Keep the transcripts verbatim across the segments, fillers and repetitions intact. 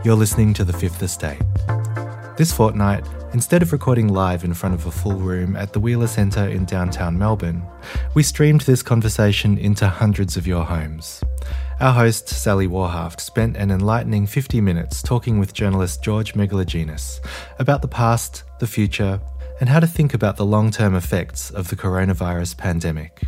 You're listening to The Fifth Estate. This fortnight, instead of recording live in front of a full room at the Wheeler Centre in downtown Melbourne, we streamed this conversation into hundreds of your homes. Our host, Sally Warhaft, spent an enlightening fifty minutes talking with journalist George Megalogenis about the past, the future, and how to think about the long-term effects of the coronavirus pandemic.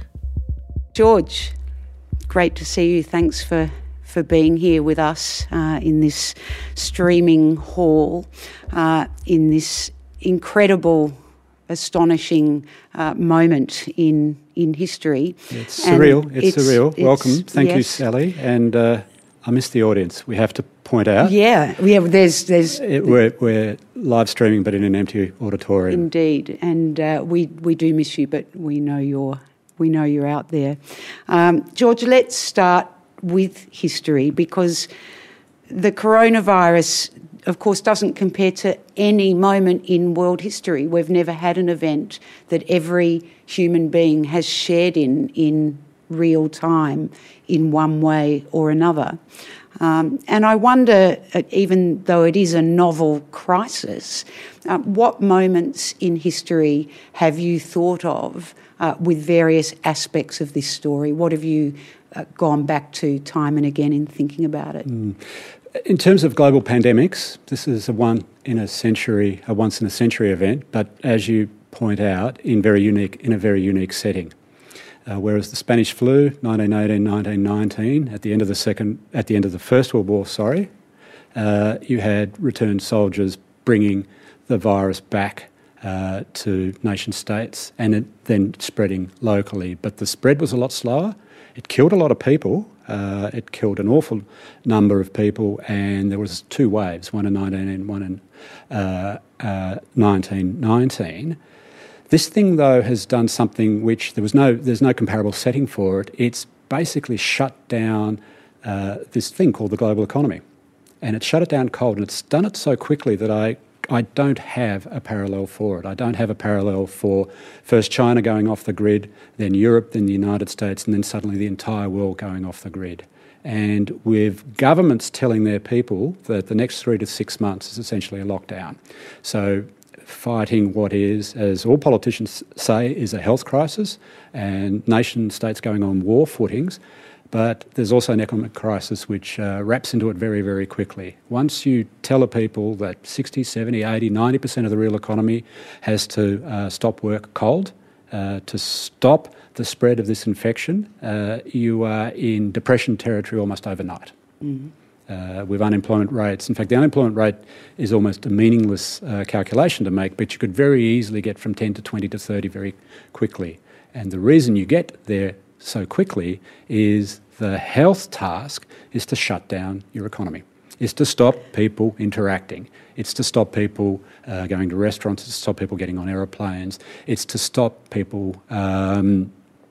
George, great to see you. Thanks for, for being here with us uh, in this streaming hall, uh, in this incredible, astonishing uh, moment in in history. It's surreal. It's, it's surreal. It's, Welcome. Thank yes. you, Sally. And uh, I missed the audience. We have to point out. Yeah, yeah. There's there's it, we're we're live streaming, but in an empty auditorium. Indeed, and uh, we we do miss you, but we know you're we know you're out there. Um, George, let's start with history, because the coronavirus, of course, doesn't compare to any moment in world history. We've never had an event that every human being has shared in in real time in one way or another. Um, and I wonder, uh, even though it is a novel crisis, uh, what moments in history have you thought of uh, with various aspects of this story? What have you uh, gone back to time and again in thinking about it? Mm. In terms of global pandemics, this is a one in a century, a once in a century event, but as you point out, in very unique, in a very unique setting. Uh, whereas the Spanish flu, nineteen eighteen, nineteen nineteen, at the end of the second, at the end of the First World War, sorry, uh, you had returned soldiers bringing the virus back uh, to nation states, and it then spreading locally. But the spread was a lot slower. It killed a lot of people. Uh, it killed an awful number of people, and there was two waves, one in nineteen and one in uh, uh, nineteen nineteen. This thing, though, has done something which there was no, there's no comparable setting for it. It's basically shut down uh, this thing called the global economy, and it's shut it down cold, and it's done it so quickly that I, I don't have a parallel for it. I don't have a parallel for first China going off the grid, then Europe, then the United States, and then suddenly the entire world going off the grid. And with governments telling their people that the next three to six months is essentially a lockdown. So fighting what is, as all politicians say, is a health crisis, and nation states going on war footings. But there's also an economic crisis which uh, wraps into it very, very quickly. Once you tell a people that sixty, seventy, eighty, ninety percent of the real economy has to uh, stop work cold, uh, to stop the spread of this infection, uh, you are in depression territory almost overnight. Mm-hmm. Uh, with unemployment rates. In fact, the unemployment rate is almost a meaningless uh, calculation to make, but you could very easily get from ten to twenty to thirty very quickly. And the reason you get there so quickly is the health task is to shut down your economy. It's to stop people interacting. It's to stop people uh, going to restaurants. It's to stop people getting on aeroplanes. It's to stop people um,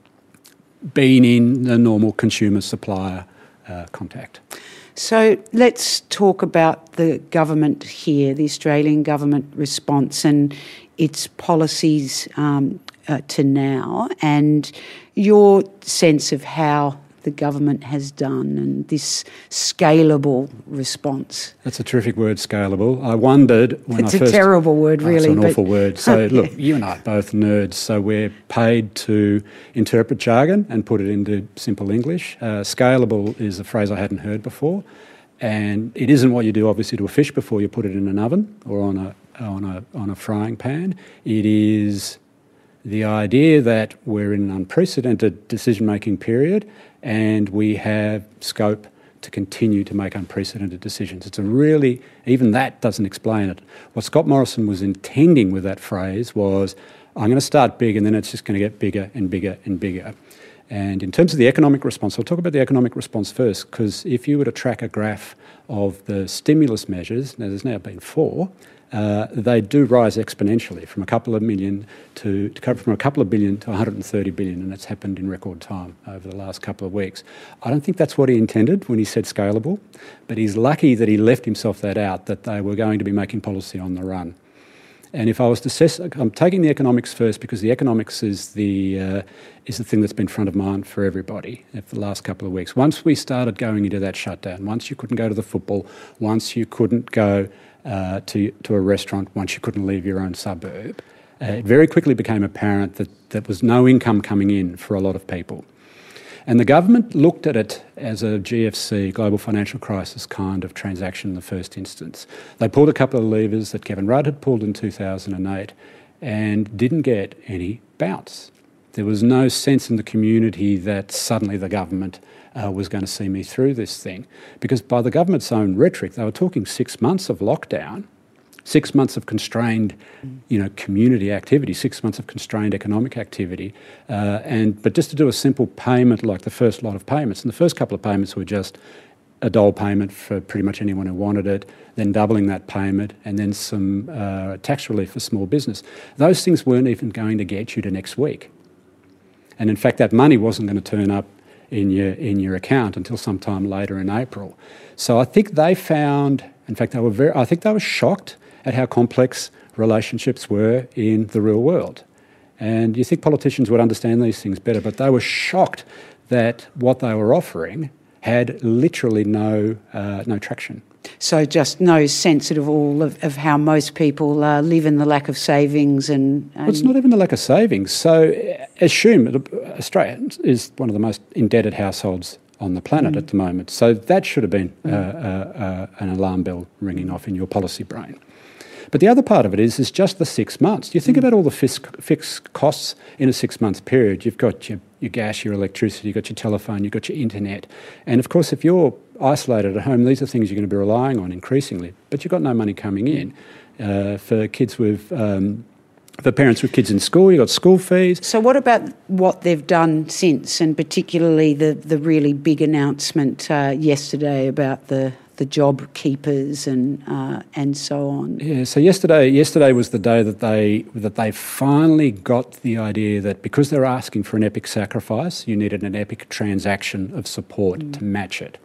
being in the normal consumer-supplier uh, contact. So let's talk about the government here, the Australian government response and its policies um, uh, to now, and your sense of how the government has done and this scalable response. That's a terrific word, scalable. I wondered when it's I first... It's a terrible word, really. Oh, it's an but... awful word. So, look, you and I are both nerds, so we're paid to interpret jargon and put it into simple English. Uh, scalable is a phrase I hadn't heard before, and it isn't what you do, obviously, to a fish before you put it in an oven or on a on a on a frying pan. It is the idea that we're in an unprecedented decision-making period, and we have scope to continue to make unprecedented decisions. It's a really, even that doesn't explain it. What Scott Morrison was intending with that phrase was, I'm going to start big and then it's just going to get bigger and bigger and bigger. And in terms of the economic response, I'll talk about the economic response first, because if you were to track a graph of the stimulus measures, now there's now been four, Uh, they do rise exponentially from a couple of million to, to from a couple of billion to one hundred thirty billion, and it's happened in record time over the last couple of weeks. I don't think that's what he intended when he said scalable, but he's lucky that he left himself that out, that they were going to be making policy on the run. And if I was to assess, I'm taking the economics first because the economics is the uh, is the thing that's been front of mind for everybody for the last couple of weeks. Once we started going into that shutdown, once you couldn't go to the football, once you couldn't go uh, to to a restaurant, once you couldn't leave your own suburb, uh, it very quickly became apparent that there was no income coming in for a lot of people. And the government looked at it as a G F C, global financial crisis kind of transaction in the first instance. They pulled a couple of levers that Kevin Rudd had pulled in two thousand eight and didn't get any bounce. There was no sense in the community that suddenly the government uh, was going to see me through this thing. Because by the government's own rhetoric, they were talking six months of lockdown, six months of constrained, you know, community activity, six months of constrained economic activity, uh, and but just to do a simple payment like the first lot of payments, and the first couple of payments were just a dole payment for pretty much anyone who wanted it, then doubling that payment, and then some uh, tax relief for small business. Those things weren't even going to get you to next week, and in fact, that money wasn't going to turn up in your in your account until sometime later in April. So I think they found, in fact, they were very. I think they were shocked at how complex relationships were in the real world. And you think politicians would understand these things better, but they were shocked that what they were offering had literally no uh, no traction. So just no sense at all of, of how most people uh, live in the lack of savings and... and well, it's not even the lack of savings. So assume Australia is one of the most indebted households on the planet mm. at the moment. So that should have been mm. uh, uh, uh, an alarm bell ringing off in your policy brain. But the other part of it is, is just the six months. You think mm. about all the fixed, fixed costs in a six-month period. You've got your, your gas, your electricity, you've got your telephone, you've got your internet. And, of course, if you're isolated at home, these are things you're going to be relying on increasingly. But you've got no money coming in. Uh, for kids with... Um, for parents with kids in school, you've got school fees. So what about what they've done since, and particularly the, the really big announcement uh, yesterday about the... the job keepers and uh, and so on? Yeah. So yesterday, yesterday was the day that they that they finally got the idea that because they're asking for an epic sacrifice, you needed an epic transaction of support mm. to match it.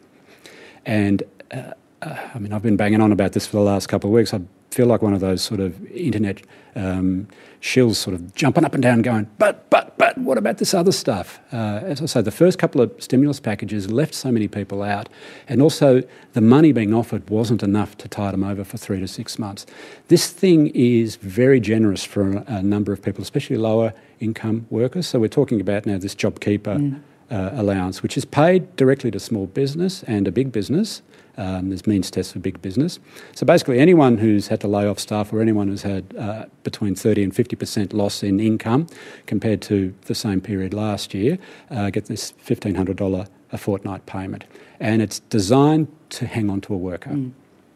And uh, uh, I mean, I've been banging on about this for the last couple of weeks. I feel like one of those sort of internet um, shills, sort of jumping up and down, going, but but but what about this other stuff? Uh, as I say, the first couple of stimulus packages left so many people out, and also the money being offered wasn't enough to tide them over for three to six months. This thing is very generous for a, a number of people, especially lower income workers. So we're talking about now this JobKeeper mm. uh, allowance, which is paid directly to small business and a big business. Um, there's means tests for big business. So basically anyone who's had to lay off staff or anyone who's had uh, between thirty and fifty percent loss in income compared to the same period last year uh, get this fifteen hundred dollars a fortnight payment. And it's designed to hang on to a worker. Mm.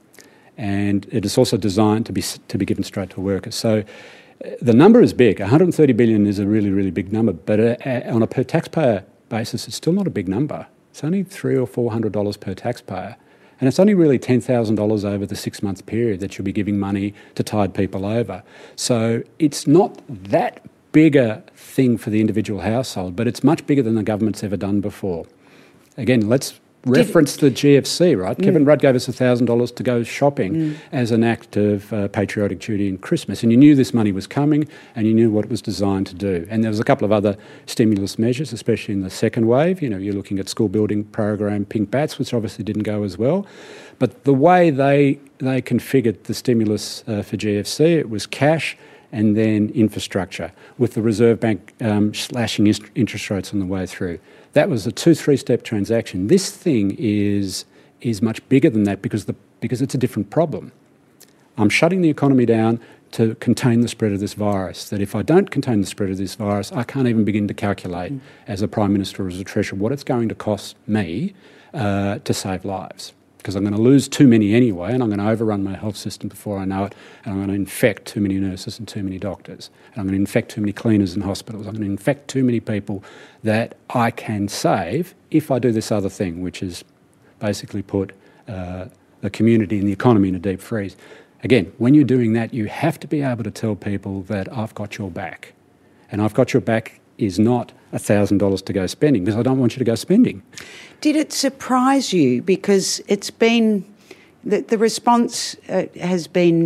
And it is also designed to be to be given straight to a worker. So uh, the number is big. one hundred thirty billion dollars is a really, really big number. But uh, on a per taxpayer basis, it's still not a big number. It's only three or four hundred dollars per taxpayer. And it's only really ten thousand dollars over the six-month period that you'll be giving money to tide people over. So it's not that big a thing for the individual household, but it's much bigger than the government's ever done before. Again, let's reference the G F C, right? Mm. Kevin Rudd gave us one thousand dollars to go shopping mm. as an act of uh, patriotic duty in Christmas. And you knew this money was coming and you knew what it was designed to do. And there was a couple of other stimulus measures, especially in the second wave. You know, you're looking at school building program, Pink Bats, which obviously didn't go as well. But the way they, they configured the stimulus uh, for G F C, it was cash and then infrastructure, with the Reserve Bank um, slashing ist- interest rates on the way through. That was a two, three-step transaction. This thing is is much bigger than that because the because it's a different problem. I'm shutting the economy down to contain the spread of this virus. That if I don't contain the spread of this virus, I can't even begin to calculate mm. as a Prime Minister or as a Treasurer what it's going to cost me uh, to save lives. Because I'm going to lose too many anyway, and I'm going to overrun my health system before I know it, and I'm going to infect too many nurses and too many doctors, and I'm going to infect too many cleaners in hospitals. I'm going to infect too many people that I can save if I do this other thing, which is basically put uh, the community and the economy in a deep freeze. Again, when you're doing that, you have to be able to tell people that I've got your back. And I've got your back is not one thousand dollars to go spending, because I don't want you to go spending. Did it surprise you? Because it's been, the, the response uh, has been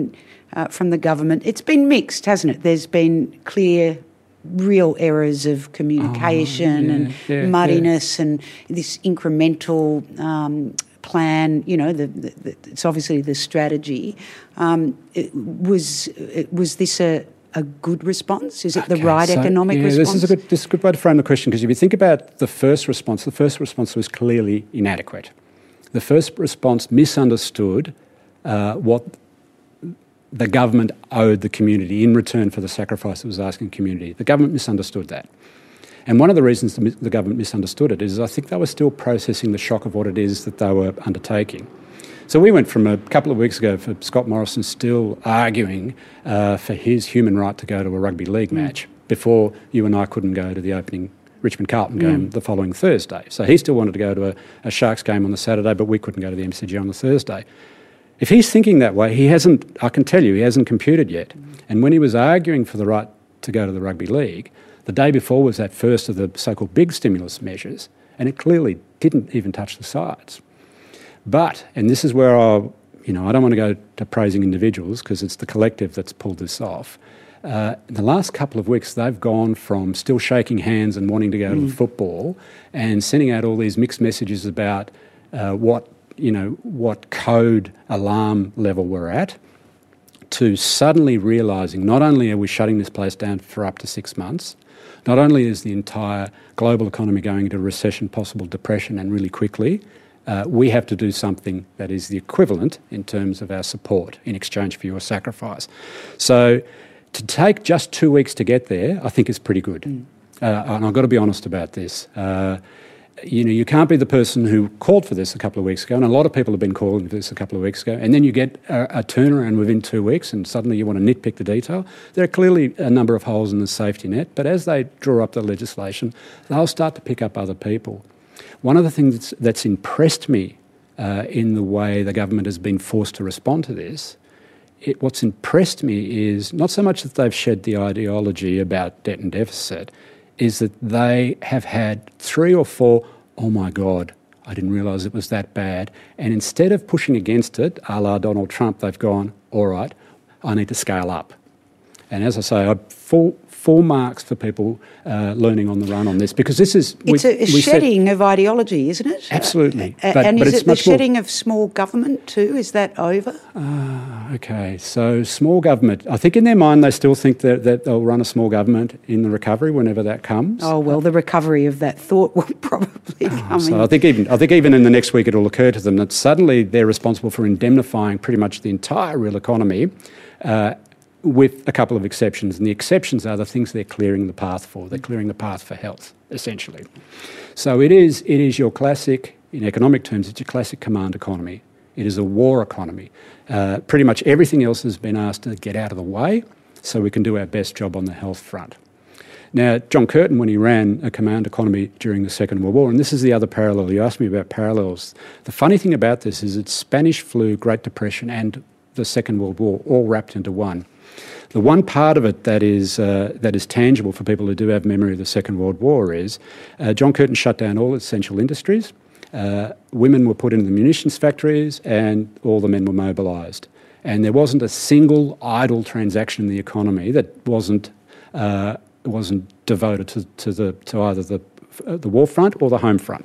uh, from the government. It's been mixed, hasn't it? There's been clear, real errors of communication oh, yeah, and yeah, muddiness yeah. and this incremental um, plan. You know, the, the, the, it's obviously the strategy. Um, it was it, was this a a good response? Is it okay, the right so, economic yeah, response? This is, a good, this is a good way to frame the question, because if you think about the first response, the first response was clearly inadequate. The first response misunderstood uh, what the government owed the community in return for the sacrifice it was asking the community. The government misunderstood that. And one of the reasons the, the government misunderstood it is I think they were still processing the shock of what it is that they were undertaking. So we went from a couple of weeks ago for Scott Morrison still arguing uh, for his human right to go to a rugby league mm. match before you and I couldn't go to the opening Richmond Carlton game mm. the following Thursday. So he still wanted to go to a, a Sharks game on the Saturday, but we couldn't go to the M C G on the Thursday. If he's thinking that way, he hasn't, I can tell you, he hasn't computed yet. Mm. And when he was arguing for the right to go to the rugby league, the day before was that first of the so-called big stimulus measures, and it clearly didn't even touch the sides. But, and this is where I, you know, I don't want to go to praising individuals because it's the collective that's pulled this off. Uh, in the last couple of weeks, they've gone from still shaking hands and wanting to go mm. to the football and sending out all these mixed messages about uh, what, you know, what code alarm level we're at, to suddenly realising not only are we shutting this place down for up to six months, not only is the entire global economy going into recession, possible depression, and really quickly, Uh, we have to do something that is the equivalent in terms of our support in exchange for your sacrifice. So to take just two weeks to get there, I think is pretty good. Mm. Uh, and I've got to be honest about this. Uh, you know, you can't be the person who called for this a couple of weeks ago, and a lot of people have been calling for this a couple of weeks ago, and then you get a, a turnaround within two weeks and suddenly you want to nitpick the detail. There are clearly a number of holes in the safety net, but as they draw up the legislation, they'll start to pick up other people. One of the things that's, that's impressed me uh, in the way the government has been forced to respond to this, it, what's impressed me is not so much that they've shed the ideology about debt and deficit, is that they have had three or four, oh my God, I didn't realise it was that bad. And instead of pushing against it, a la Donald Trump, they've gone, all right, I need to scale up. And as I say, I full full marks for people uh, learning on the run on this, because this is... It's we, a, a we shedding said, of ideology, isn't it? Absolutely. Uh, but, and but is it's it the much shedding more, of small government too? Is that over? Uh, okay, so small government. I think in their mind they still think that, that they'll run a small government in the recovery whenever that comes. Oh, well, the recovery of that thought will probably oh, come so in. I think, even, I think even in the next week it'll occur to them that suddenly they're responsible for indemnifying pretty much the entire real economy, uh, with a couple of exceptions. And the exceptions are the things they're clearing the path for. They're clearing the path for health, essentially. So it is, it is your classic, in economic terms, it's your classic command economy. It is a war economy. Uh, pretty much everything else has been asked to get out of the way so we can do our best job on the health front. Now, John Curtin, when he ran a command economy during the Second World War, and this is the other parallel, you asked me about parallels. The funny thing about this is it's Spanish flu, Great Depression and the Second World War all wrapped into one. The one part of it that is uh, that is tangible for people who do have memory of the Second World War is uh, John Curtin shut down all essential industries. Uh, women were put into the munitions factories and all the men were mobilised. And there wasn't a single idle transaction in the economy that wasn't uh, wasn't devoted to, to, the, to either the, uh, the war front or the home front.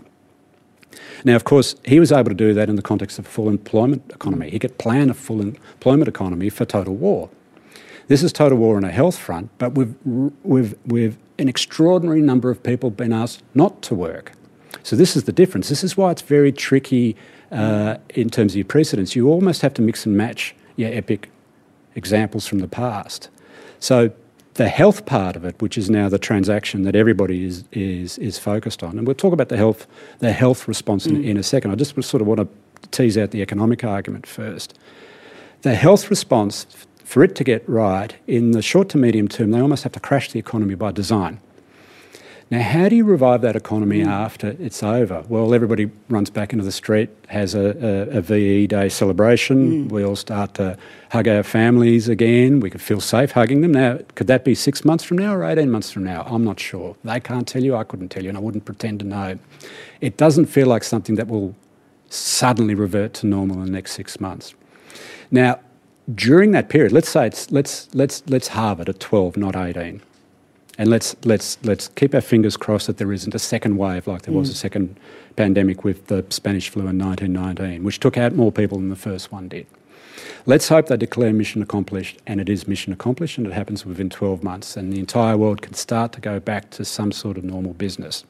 Now, of course, he was able to do that in the context of a full employment economy. He could plan a full employment economy for total war. This is total war on a health front, but with, with, with an extraordinary number of people being asked not to work. So this is the difference. This is why it's very tricky uh, in terms of your precedents. You almost have to mix and match your epic examples from the past. So the health part of it, which is now the transaction that everybody is is is focused on, and we'll talk about the health the health response in, mm. in a second. I just sort of want to tease out the economic argument first. The health response, for it to get right, in the short to medium term, they almost have to crash the economy by design. Now, how do you revive that economy mm. after it's over? Well, everybody runs back into the street, has a, a, a V E Day celebration. Mm. We all start to hug our families again. We could feel safe hugging them. Now, could that be six months from now or eighteen months from now? I'm not sure. They can't tell you, I couldn't tell you, and I wouldn't pretend to know. It doesn't feel like something that will suddenly revert to normal in the next six months. Now, during that period, let's say it's let's let's let's halve it at twelve, not eighteen, and let's let's let's keep our fingers crossed that there isn't a second wave like there mm. was a second pandemic with the Spanish flu in nineteen nineteen, which took out more people than the first one did. Let's hope they declare mission accomplished, and it is mission accomplished, and it happens within twelve months, and the entire world can start to go back to some sort of normal business.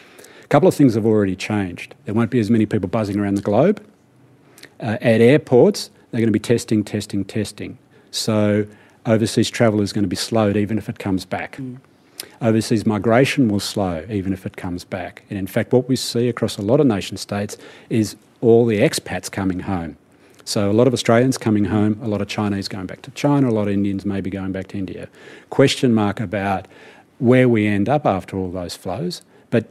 A couple of things have already changed. There won't be as many people buzzing around the globe. Uh, at airports, they're going to be testing, testing, testing. So overseas travel is going to be slowed even if it comes back. Mm. Overseas migration will slow even if it comes back. And in fact, what we see across a lot of nation states is all the expats coming home. So a lot of Australians coming home, a lot of Chinese going back to China, a lot of Indians maybe going back to India. Question mark about where we end up after all those flows. But,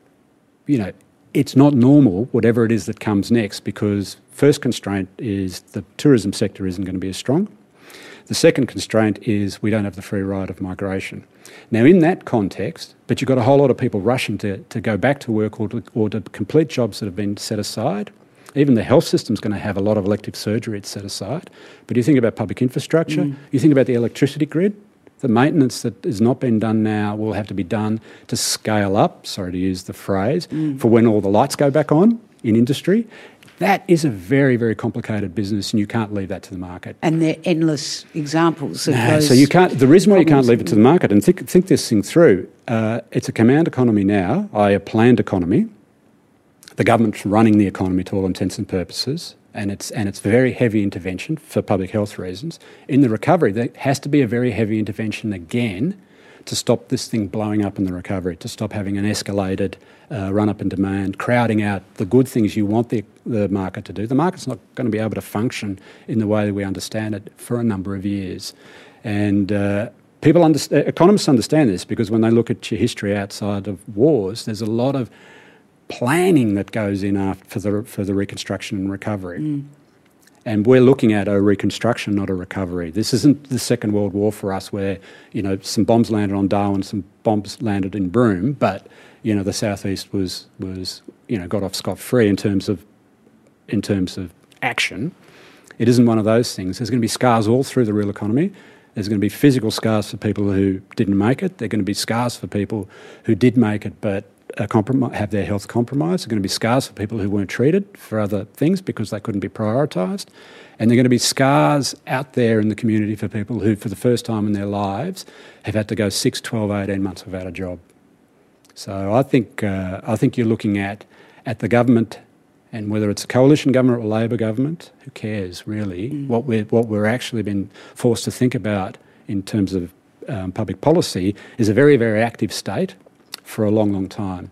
you know, it's not normal, whatever it is that comes next, because first constraint is the tourism sector isn't going to be as strong. The second constraint is we don't have the free ride of migration. Now, in that context, but you've got a whole lot of people rushing to, to go back to work or to, or to complete jobs that have been set aside. Even the health system's going to have a lot of elective surgery it's set aside. But you think about public infrastructure, mm. you think about the electricity grid, the maintenance that has not been done now will have to be done to scale up, sorry to use the phrase, mm. for when all the lights go back on in industry. That is a very, very complicated business, and you can't leave that to the market. And there are endless examples of no, those. So you can't. The reason why you can't leave it to the market, and think, think this thing through, uh, it's a command economy now, that is a planned economy. The government's running the economy to all intents and purposes, and it's and it's very heavy intervention for public health reasons. In the recovery, there has to be a very heavy intervention again to stop this thing blowing up in the recovery, to stop having an escalated uh, run-up in demand, crowding out the good things you want the, the market to do. The market's not going to be able to function in the way that we understand it for a number of years. And uh, people understand, economists understand this, because when they look at your history outside of wars, there's a lot of planning that goes in after for the for the reconstruction and recovery. Mm. And we're looking at a reconstruction, not a recovery. This isn't the Second World War for us, where, you know, some bombs landed on Darwin, some bombs landed in Broome, but, you know, the Southeast was was you know got off scot-free in terms of in terms of action. It isn't one of those things. There's going to be scars all through the real economy. There's going to be physical scars for people who didn't make it. There are going to be scars for people who did make it but uh, comprom- have their health compromised. There are going to be scars for people who weren't treated for other things because they couldn't be prioritised. And there are going to be scars out there in the community for people who, for the first time in their lives, have had to go six, twelve, eighteen months without a job. So I think uh, I think you're looking at at the government, and whether it's a coalition government or Labor government, who cares really? Mm. What we're what we're actually been forced to think about in terms of um, public policy is a very, very active state for a long, long time.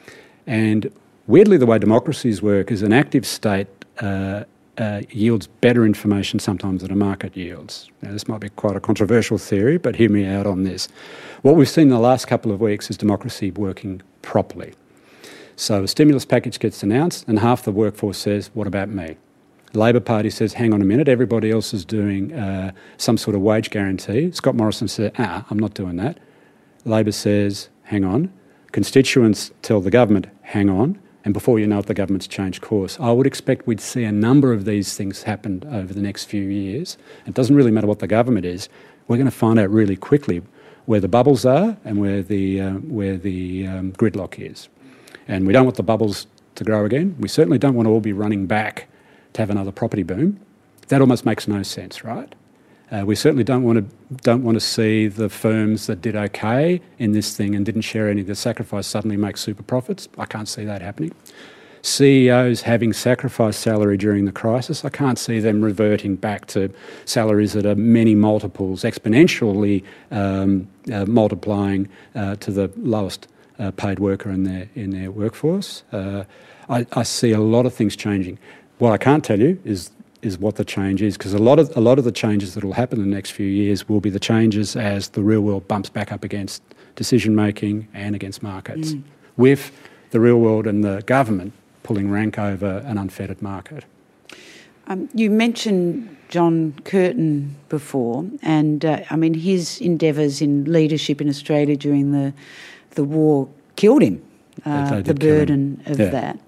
And weirdly, the way democracies work is an active state uh, uh, yields better information sometimes than a market yields. Now, this might be quite a controversial theory, but hear me out on this. What we've seen in the last couple of weeks is democracy working properly. So a stimulus package gets announced and half the workforce says, what about me? The Labor Party says, hang on a minute, everybody else is doing uh, some sort of wage guarantee. Scott Morrison said, ah, I'm not doing that. Labor says, hang on. Constituents tell the government, hang on. And before you know it, the government's changed course. I would expect we'd see a number of these things happen over the next few years. It doesn't really matter what the government is. We're going to find out really quickly where the bubbles are and where the, uh, where the um, gridlock is. And we don't want the bubbles to grow again. We certainly don't want to all be running back to have another property boom. That almost makes no sense, right? Uh, we certainly don't want to don't want to see the firms that did okay in this thing and didn't share any of the sacrifice suddenly make super profits. I can't see that happening. C E Os having sacrificed salary during the crisis, I can't see them reverting back to salaries that are many multiples, exponentially um, uh, multiplying uh, to the lowest Uh, paid worker in their in their workforce. Uh, I, I see a lot of things changing. What I can't tell you is is what the change is, because a lot of a lot of the changes that will happen in the next few years will be the changes as the real world bumps back up against decision making and against markets, mm. with the real world and the government pulling rank over an unfettered market. Um, you mentioned John Curtin before, and uh, I mean his endeavours in leadership in Australia during the the war killed him, uh, the burden of yeah. that.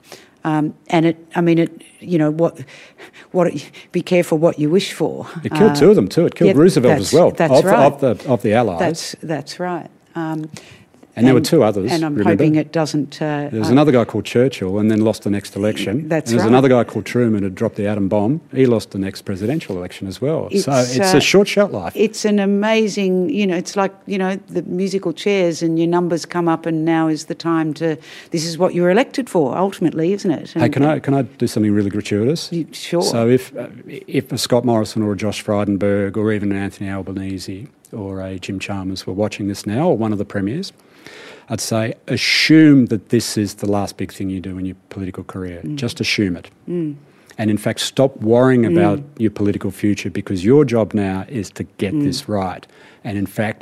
Um, and it, I mean, it, you know, what, what, it, be careful what you wish for. It killed uh, two of them too. It killed yeah, Roosevelt as well. That's of, right. Of the, of the Allies. That's, that's right. Um, And, and there were two others. And I'm remember? hoping it doesn't... Uh, there was uh, another guy called Churchill and then lost the next election. That's and there's right. another guy called Truman who dropped the atom bomb. He lost the next presidential election as well. It's, so it's uh, a short shelf life. It's an amazing, you know, it's like, you know, the musical chairs and your numbers come up and now is the time to... This is what you were elected for, ultimately, isn't it? And, hey, can I, can I do something really gratuitous? You, sure. So if, uh, if a Scott Morrison or a Josh Frydenberg or even an Anthony Albanese or a Jim Chalmers were watching this now, or one of the premiers... I'd say assume that this is the last big thing you do in your political career. Mm. Just assume it. Mm. And in fact, stop worrying mm. about your political future because your job now is to get mm. this right. And in fact,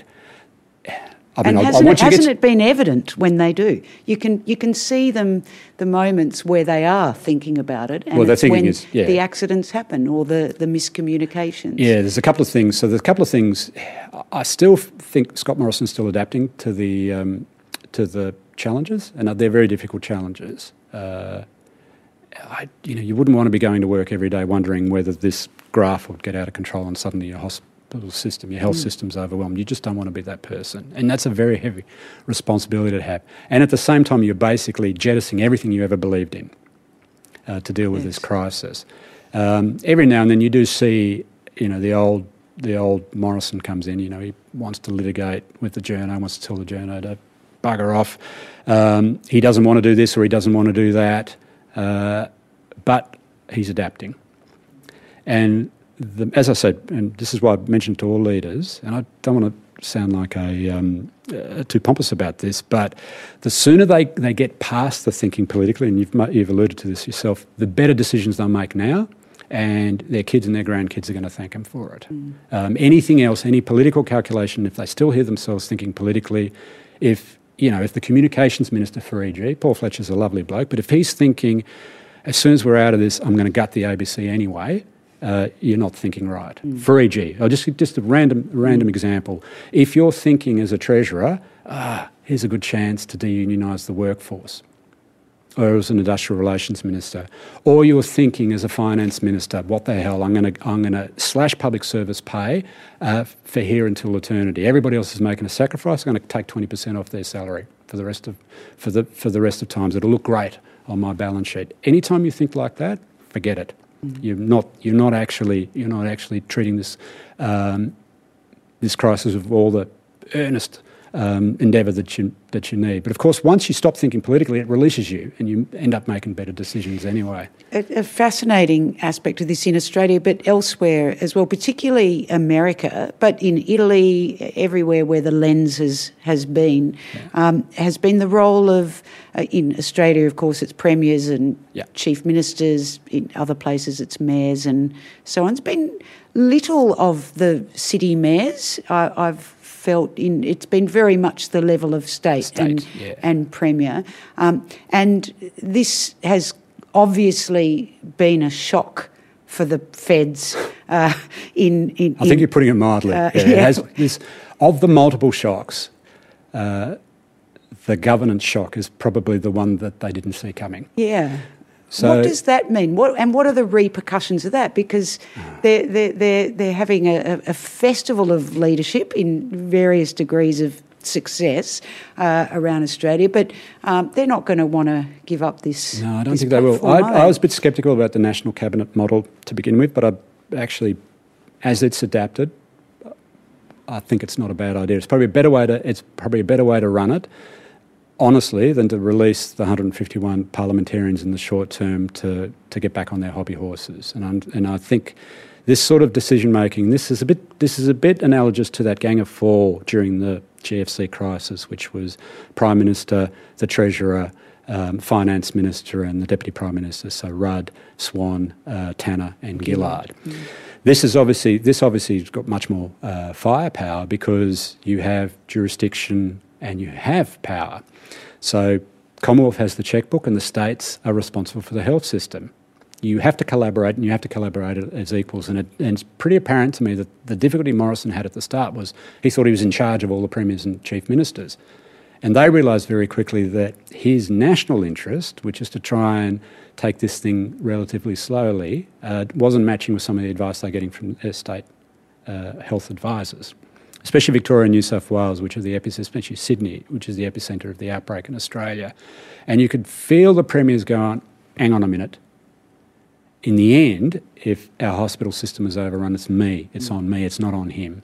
I and mean, I, hasn't, I it, want you hasn't to it been evident when they do? You can you can see them, the moments where they are thinking about it, and well, it's thinking when is, yeah. the accidents happen or the, the miscommunications. Yeah, there's a couple of things. So there's a couple of things. I still think Scott Morrison's still adapting to the... Um, to the challenges, and they're very difficult challenges. Uh, I, you know, you wouldn't want to be going to work every day wondering whether this graph would get out of control and suddenly your hospital system, your health mm. system's overwhelmed. You just don't want to be that person, and that's a very heavy responsibility to have. And at the same time, you're basically jettisoning everything you ever believed in uh, to deal with yes. this crisis. Um, every now and then, you do see, you know, the old the old Morrison comes in. You know, he wants to litigate with the journo, wants to tell the journo to bugger off. Um, he doesn't want to do this or he doesn't want to do that, uh, but he's adapting. And the, as I said, and this is why I mentioned to all leaders, and I don't want to sound like a um, uh, too pompous about this, but the sooner they, they get past the thinking politically, and you've, you've alluded to this yourself, the better decisions they'll make now, and their kids and their grandkids are going to thank them for it. Mm. Um, anything else, any political calculation, if they still hear themselves thinking politically, if You know, if the communications minister for E G, Paul Fletcher's a lovely bloke, but if he's thinking, as soon as we're out of this, I'm going to gut the A B C anyway, uh, you're not thinking right. Mm. For E G, I'll just just a random random mm. example. If you're thinking as a treasurer, ah, here's a good chance to deunionise the workforce, or as an industrial relations minister, or you're thinking as a finance minister, what the hell, I'm going to I'm going to slash public service pay uh, for here until eternity. Everybody else is making a sacrifice. I'm going to take twenty percent off their salary for the rest of for the for the rest of times. It'll look great on my balance sheet. Anytime you think like that, forget it. Mm. You're not you're not actually you're not actually treating this um, this crisis with all the earnest Um, endeavour that you that you need. But of course, once you stop thinking politically, it releases you and you end up making better decisions anyway. A, a fascinating aspect of this in Australia, but elsewhere as well, particularly America, but in Italy, everywhere where the lens has, has been, yeah. um, has been the role of, uh, in Australia, of course, it's premiers and yeah. chief ministers. In other places, it's mayors and so on. It's been little of the city mayors. I, I've felt in it's been very much the level of state, state and yeah. and premier, um, and this has obviously been a shock for the feds. Uh, in, in I think in, you're putting it mildly. Uh, yeah, yeah. It has, this, of the multiple shocks, uh, the governance shock is probably the one that they didn't see coming. Yeah. So, what does that mean? What and what are the repercussions of that? Because they're they're they're, they're having a, a festival of leadership in various degrees of success uh, around Australia, but um, they're not going to want to give up this. No, I don't think they will. I, I was a bit sceptical about the national cabinet model to begin with, but I actually, as it's adapted, I think it's not a bad idea. It's probably a better way to. It's probably a better way to run it. Honestly, than to release the one hundred fifty-one parliamentarians in the short term to, to get back on their hobby horses, and I'm, and I think this sort of decision making this is a bit this is a bit analogous to that Gang of Four during the G F C crisis, which was Prime Minister, the Treasurer, um, Finance Minister, and the Deputy Prime Minister. So Rudd, Swan, uh, Tanner, and Gillard. Mm. This is obviously this obviously has got much more uh, firepower because you have jurisdiction and you have power. So Commonwealth has the chequebook and the states are responsible for the health system. You have to collaborate and you have to collaborate as equals. And, it, and it's pretty apparent to me that the difficulty Morrison had at the start was he thought he was in charge of all the premiers and chief ministers. And they realised very quickly that his national interest, which is to try and take this thing relatively slowly, uh, wasn't matching with some of the advice they're getting from their state uh, health advisors, especially Victoria and New South Wales, which are the epicenter, especially Sydney, which is the epicentre of the outbreak in Australia. And you could feel the premiers going, hang on a minute. In the end, if our hospital system is overrun, it's me. It's on me. It's not on him.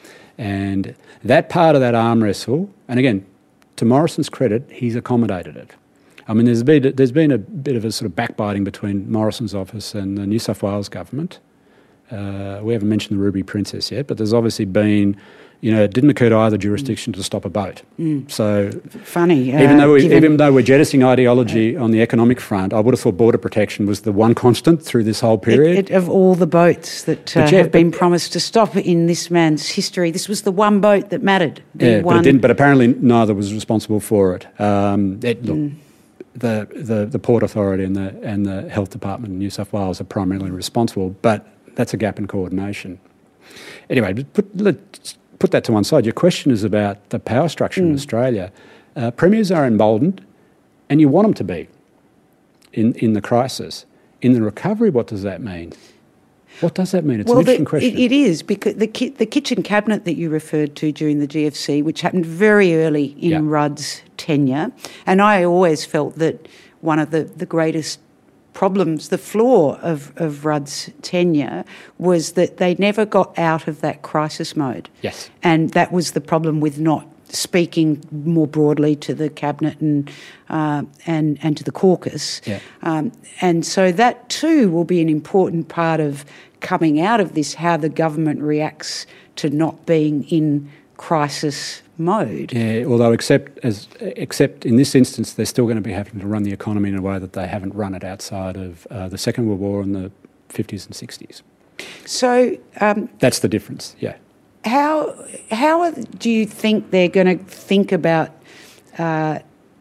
And that part of that arm wrestle, and again, to Morrison's credit, he's accommodated it. I mean, there's been, there's been a bit of a sort of backbiting between Morrison's office and the New South Wales government. Uh, we haven't mentioned the Ruby Princess yet, but there's obviously been, you know, it didn't occur to either jurisdiction mm. to stop a boat. Mm. So, funny. Uh, even though we, even though we're jettisoning ideology uh, on the economic front, I would have thought border protection was the one constant through this whole period. It, it, of all the boats that uh, yeah, have been promised to stop in this man's history, this was the one boat that mattered. The yeah, one... but it didn't. But apparently, neither was responsible for it. Um, it look, mm. the, the the Port Authority and the and the Health Department in New South Wales are primarily responsible, but that's a gap in coordination. Anyway, put, let's put that to one side. Your question is about the power structure mm. in Australia. Uh, premiers are emboldened, and you want them to be in, in the crisis. In the recovery, what does that mean? What does that mean? It's well, an interesting the, question. It, it is, because the, ki- the kitchen cabinet that you referred to during the G F C, which happened very early in yeah. Rudd's tenure, and I always felt that one of the, the greatest problems, the flaw of, of Rudd's tenure was that they never got out of that crisis mode. Yes. And that was the problem with not speaking more broadly to the cabinet and uh, and and to the caucus. Yeah. Um, and so that too will be an important part of coming out of this, how the government reacts to not being in crisis mode. Yeah, although except as except in this instance, they're still going to be having to run the economy in a way that they haven't run it outside of uh, the Second World War in the fifties and sixties. So um, that's the difference. Yeah. How how are, do you think they're going to think about uh,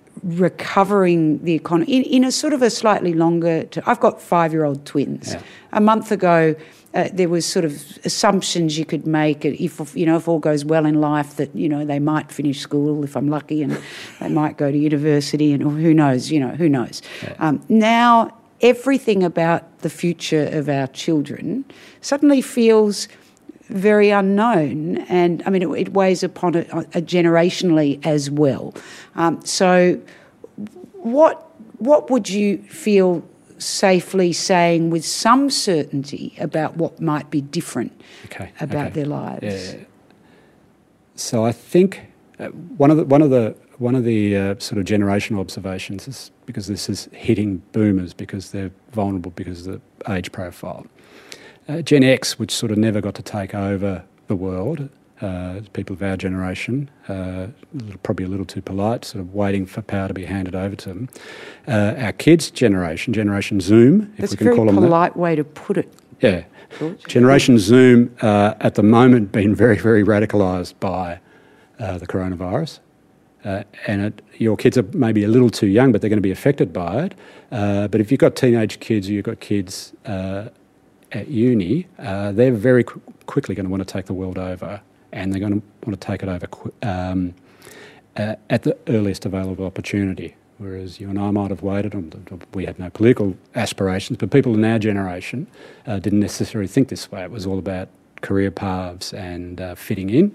recovering the economy in, in a sort of a slightly longer? T- I've got five-year-old twins. Yeah. A month ago, uh, there was sort of assumptions you could make if you know if all goes well in life that you know they might finish school if I'm lucky and they might go to university and or who knows you know who knows. Yeah. Um, now everything about the future of our children suddenly feels very unknown, and I mean it, it weighs upon it uh, generationally as well. Um, so, what what would you feel safely saying with some certainty about what might be different okay, about okay. their lives? Yeah. So I think uh, one of the one of the one of the uh, sort of generational observations is because this is hitting boomers because they're vulnerable because of the age profile. Uh, Gen X, which sort of never got to take over the world, uh, people of our generation, uh, probably a little too polite, sort of waiting for power to be handed over to them. Uh, our kids' generation, Generation Zoom, if That's we can call them that. That's a very polite way to put it. Yeah. George. Generation Zoom, uh, at the moment, been very, very radicalised by uh, the coronavirus. Uh, and it, your kids are maybe a little too young, but they're going to be affected by it. Uh, but if you've got teenage kids or you've got kids uh, at uni, uh, they're very qu- quickly going to want to take the world over, and they're going to want to take it over qu- um, uh, at the earliest available opportunity. Whereas you and I might have waited, on, we had no political aspirations, but people in our generation uh, didn't necessarily think this way. It was all about career paths and uh, fitting in.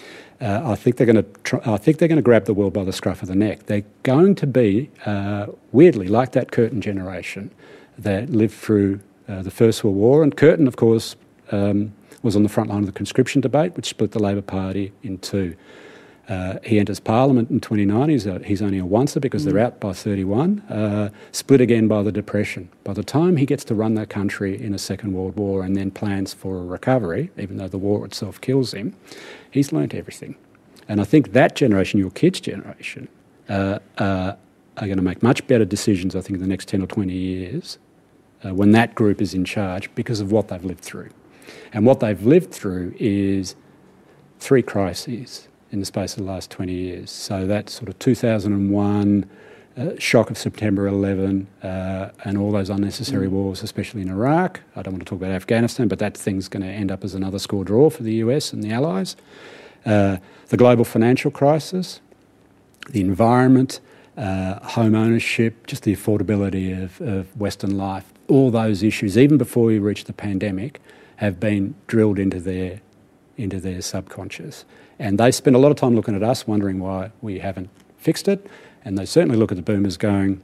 Uh, I think they're going to. Try, I think they're going to grab the world by the scruff of the neck. They're going to be uh, weirdly like that Curtin generation that lived through uh, the First World War. And Curtin, of course, um, was on the front line of the conscription debate, which split the Labor Party in two. Uh, he enters Parliament in twenty-nine. He's, a, he's only a oncer because mm. they're out by thirty-one. Uh, split again by the Depression. By the time he gets to run that country in a Second World War and then plans for a recovery, even though the war itself kills him, he's learnt everything. And I think that generation, your kids' generation, uh, uh, are going to make much better decisions, I think, in the next ten or twenty years uh, when that group is in charge because of what they've lived through. And what they've lived through is three crises in the space of the last twenty years. So that sort of two thousand one uh, shock of September eleven uh, and all those unnecessary mm. wars, especially in Iraq. I don't want to talk about Afghanistan, but that thing's going to end up as another score draw for the U S and the Allies. Uh, the global financial crisis, the environment, uh, home ownership, just the affordability of, of Western life, all those issues, even before we reached the pandemic, have been drilled into their into their subconscious. And they spend a lot of time looking at us, wondering why we haven't fixed it. And they certainly look at the boomers going,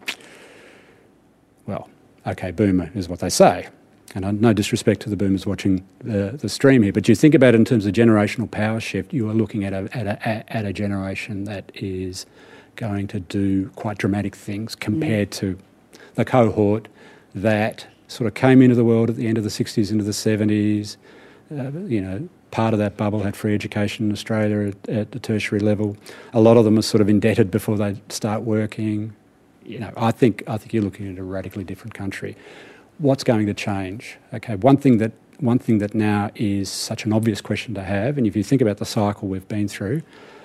well, okay, boomer is what they say. And no disrespect to the boomers watching the, the stream here, but you think about it in terms of generational power shift, you are looking at a, at a, at a generation that is going to do quite dramatic things compared mm. to the cohort that sort of came into the world at the end of the sixties, into the seventies. Uh, you know, part of that bubble had free education in Australia at, at the tertiary level. A lot of them are sort of indebted before they start working. You know, I think I think you're looking at a radically different country. What's going to change? Okay, one thing that one thing that now is such an obvious question to have, and if you think about the cycle we've been through,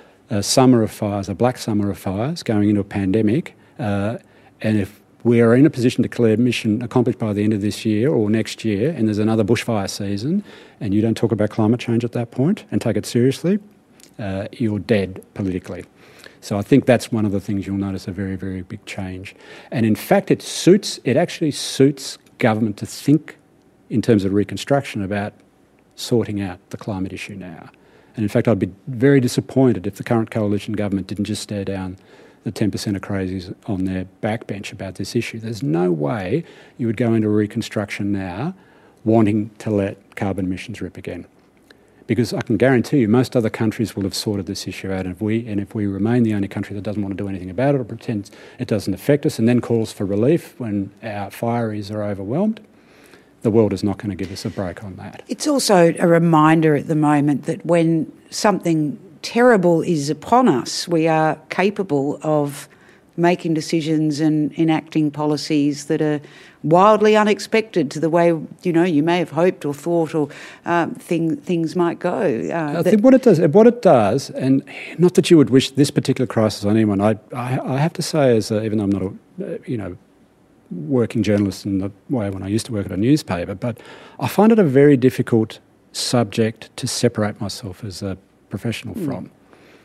a summer of fires, a black summer of fires, going into a pandemic, uh, and if we are in a position to declare mission accomplished by the end of this year or next year, and there's another bushfire season, and you don't talk about climate change at that point and take it seriously, uh, you're dead politically. So I think that's one of the things you'll notice a very, very big change. And in fact, it suits, it actually suits government to think in terms of reconstruction about sorting out the climate issue now. And in fact, I'd be very disappointed if the current coalition government didn't just stare down the ten percent of crazies on their backbench about this issue. There's no way you would go into reconstruction now wanting to let carbon emissions rip again. Because I can guarantee you most other countries will have sorted this issue out, and if we and if we remain the only country that doesn't want to do anything about it or pretends it doesn't affect us and then calls for relief when our fireys are overwhelmed, the world is not going to give us a break on that. It's also a reminder at the moment that when something terrible is upon us, we are capable of making decisions and enacting policies that are wildly unexpected to the way, you know, you may have hoped or thought or um, thing, things might go. Uh, I think what it does, what it does, and not that you would wish this particular crisis on anyone, I, I, I have to say, as a, even though I'm not a, you know, working journalist in the way when I used to work at a newspaper, but I find it a very difficult subject to separate myself as a professional mm. from.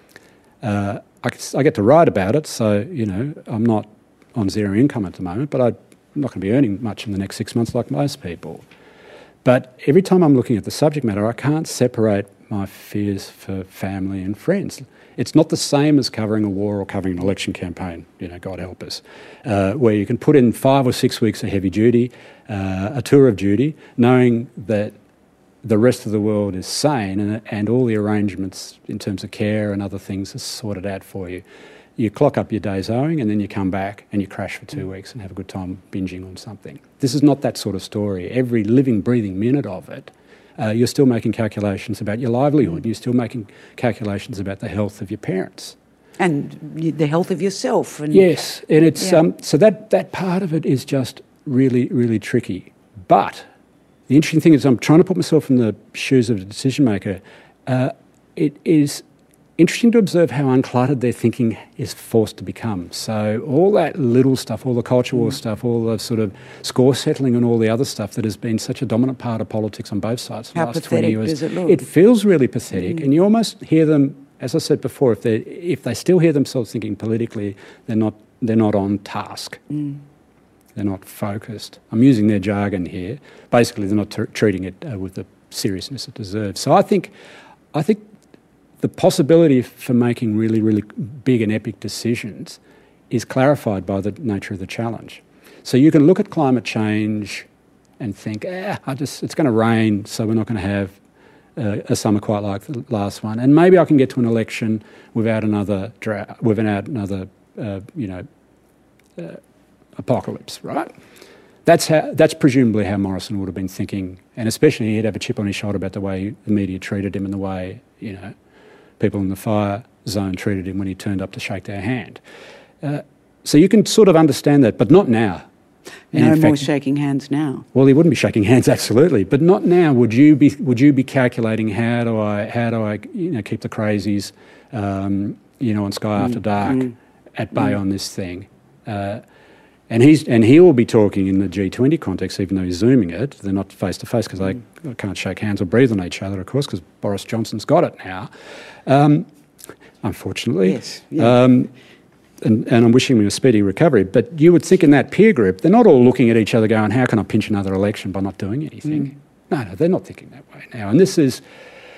Uh, I, I get to write about it, so, you know, I'm not on zero income at the moment, but I'm not going to be earning much in the next six months like most people. But every time I'm looking at the subject matter, I can't separate my fears for family and friends. It's not the same as covering a war or covering an election campaign, you know, God help us, uh, where you can put in five or six weeks of heavy duty, uh, a tour of duty, knowing that the rest of the world is sane and, and all the arrangements in terms of care and other things are sorted out for you. You clock up your days owing and then you come back and you crash for two weeks and have a good time binging on something. This is not that sort of story. Every living, breathing minute of it, uh, you're still making calculations about your livelihood. You're still making calculations about the health of your parents. And the health of yourself. And yes, and it's yeah. um, so that, that part of it is just really, really tricky. But the interesting thing is I'm trying to put myself in the shoes of the decision maker. Uh, it is interesting to observe how uncluttered their thinking is forced to become. So all that little stuff, all the culture war mm. stuff, all the sort of score settling and all the other stuff that has been such a dominant part of politics on both sides for the how last twenty years. Does it look? It feels really pathetic, Mm. and you almost hear them, as I said before, if they if they still hear themselves thinking politically, they're not they're not on task. Mm. They're not focused. I'm using their jargon here. Basically, they're not t- treating it uh, with the seriousness it deserves. So I think, I think the possibility for making really, really big and epic decisions is clarified by the nature of the challenge. So you can look at climate change and think, ah, I just it's going to rain, so we're not going to have uh, a summer quite like the last one, and maybe I can get to an election without another drought, without another, uh, you know. Uh, apocalypse, right? That's how. That's presumably how Morrison would have been thinking, and especially he'd have a chip on his shoulder about the way the media treated him and the way, you know, people in the fire zone treated him when he turned up to shake their hand. Uh, so you can sort of understand that, but not now. And no in more fact, shaking hands now. Well, he wouldn't be shaking hands, absolutely, but not now. Would you be? Would you be calculating how do I? How do I? You know, keep the crazies, um, you know, on Sky mm, After Dark mm, at bay mm. on this thing? Uh, And he's and he will be talking in the G twenty context, even though he's zooming it. They're not face to face because mm. they can't shake hands or breathe on each other, of course, because Boris Johnson's got it now. Um, unfortunately, yes, yeah. um, and, and I'm wishing him a speedy recovery, but you would think in that peer group, they're not all looking at each other going, how can I pinch another election by not doing anything? Mm. No, no, they're not thinking that way now. And this is,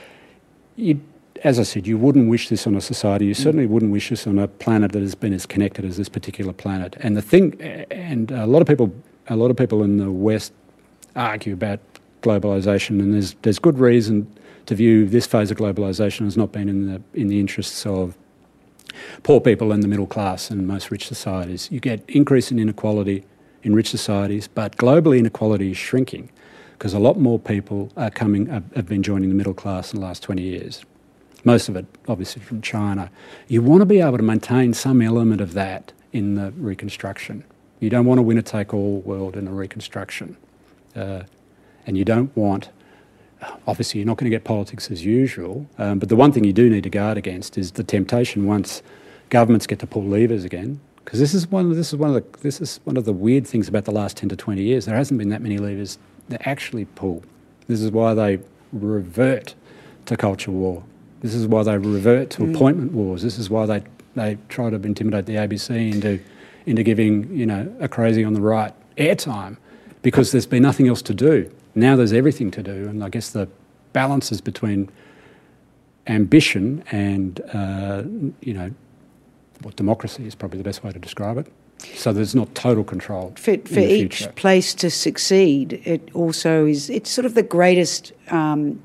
you, as I said, you wouldn't wish this on a society. You mm. certainly wouldn't wish this on a planet that has been as connected as this particular planet. And the thing, and a lot of people, a lot of people in the West argue about globalisation, and there's there's good reason to view this phase of globalisation as not being in the in the interests of poor people and the middle class and most rich societies. You get increase in inequality in rich societies, but globally inequality is shrinking because a lot more people are coming have, have been joining the middle class in the last twenty years. Most of it, obviously, from China. You want to be able to maintain some element of that in the reconstruction. You don't want a winner-take-all world in a reconstruction. Uh, and you don't want... Obviously, you're not going to get politics as usual, um, but the one thing you do need to guard against is the temptation once governments get to pull levers again, because this is one. Of, this is one of the. This is one of the weird things about the last ten to twenty years. There hasn't been that many levers that actually pull. This is why they revert to culture war. This is why they revert to mm. appointment wars. This is why they they try to intimidate the A B C into into giving you know a crazy on the right airtime, because there's been nothing else to do. Now there's everything to do, and I guess the balances between ambition and, uh, you know, what democracy is probably the best way to describe it. So there's not total control. For, for each place to succeed, it also is, it's sort of the greatest um,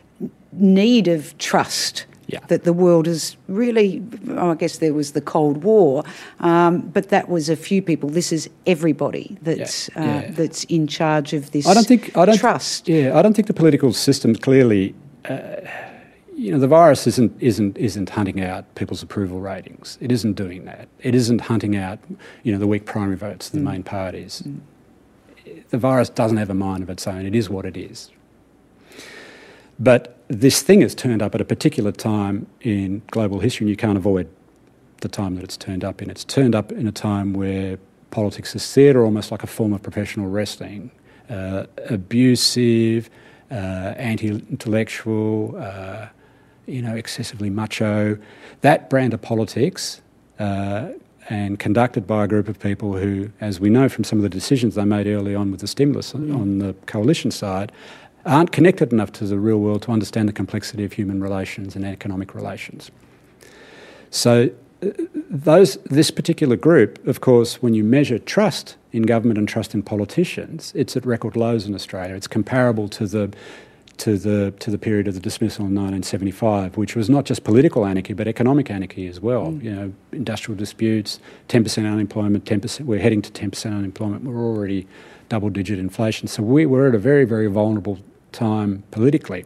need of trust. Yeah. That the world is really, oh, I guess there was the Cold War, um, but that was a few people. This is everybody that's yeah. Uh, yeah. that's in charge of this I don't think, I don't trust. Th- yeah, I don't think the political system clearly, uh, you know, the virus isn't, isn't, isn't hunting out people's approval ratings. It isn't doing that. It isn't hunting out, you know, the weak primary votes of the mm. main parties. Mm. The virus doesn't have a mind of its own. It is what it is. But this thing has turned up at a particular time in global history, and you can't avoid the time that it's turned up in. It's turned up in a time where politics is theatre, almost like a form of professional wrestling, uh, abusive, uh, anti-intellectual, uh, you know, excessively macho. That brand of politics, uh, and conducted by a group of people who, as we know from some of the decisions they made early on with the stimulus mm. on the coalition side, aren't connected enough to the real world to understand the complexity of human relations and economic relations. So uh, those, this particular group, of course, when you measure trust in government and trust in politicians, it's at record lows in Australia. It's comparable to the to the to the period of the dismissal in nineteen seventy-five, which was not just political anarchy but economic anarchy as well. Mm. You know, industrial disputes, ten percent unemployment, ten percent. We're heading to ten percent unemployment. We're already double-digit inflation. So we, we're at a very, very vulnerable time politically.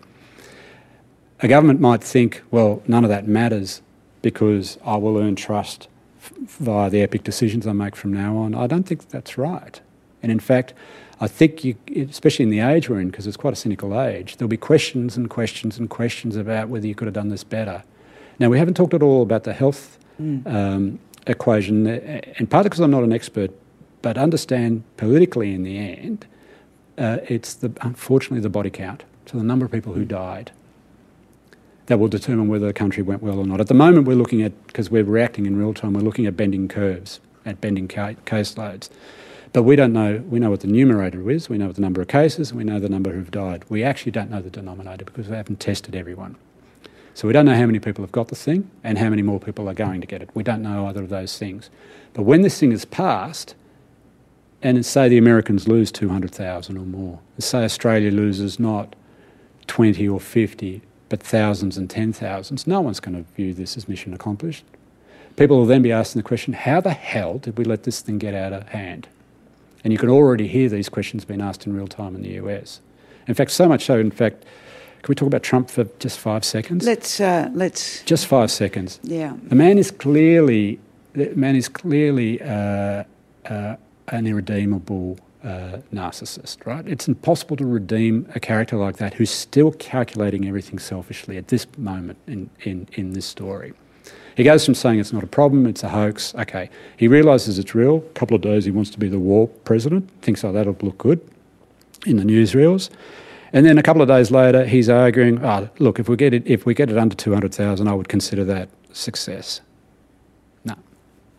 A government might think, well, none of that matters because I will earn trust f- via the epic decisions I make from now on. I don't think that's right. And in fact, I think, you, especially in the age we're in, because it's quite a cynical age, there'll be questions and questions and questions about whether you could have done this better. Now, we haven't talked at all about the health mm. um, equation, and partly because I'm not an expert, but understand politically in the end, uh, it's the unfortunately the body count, so the number of people who died, that will determine whether the country went well or not. At the moment we're looking at, because we're reacting in real time, we're looking at bending curves, at bending ca- caseloads. But we don't know, we know what the numerator is, we know what the number of cases, and we know the number who've died. We actually don't know the denominator because we haven't tested everyone. So we don't know how many people have got the thing and how many more people are going to get it. We don't know either of those things. But when this thing is passed, and say the Americans lose two hundred thousand or more, and say Australia loses not twenty or fifty, but thousands and ten thousands, no one's going to view this as mission accomplished. People will then be asking the question, how the hell did we let this thing get out of hand? And you can already hear these questions being asked in real time in the U S. In fact, so much so, in fact, can we talk about Trump for just five seconds? Let's, uh, let's... Just five seconds. Yeah. The man is clearly, the man is clearly uh, uh, an irredeemable uh, narcissist, right? It's impossible to redeem a character like that who's still calculating everything selfishly at this moment in, in, in this story. He goes from saying it's not a problem, it's a hoax. Okay, he realises it's real. A couple of days he wants to be the war president, thinks, oh, that'll look good in the newsreels. And then a couple of days later, he's arguing, oh, look, if we get it, if we get it under two hundred thousand, I would consider that success. No.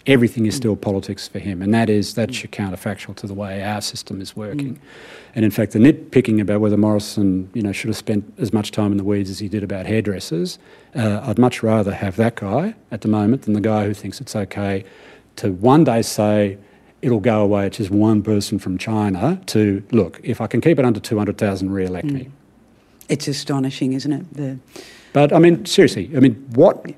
Everything is still politics for him, and that is that's your counterfactual to the way our system is working. Mm. And in fact, the nitpicking about whether Morrison, you know, should have spent as much time in the weeds as he did about hairdressers, uh, I'd much rather have that guy at the moment than the guy who thinks it's okay to one day say it'll go away, it's just one person from China, to, look, if I can keep it under two hundred thousand, re-elect mm. me. It's astonishing, isn't it? The... But, I mean, seriously, I mean, what...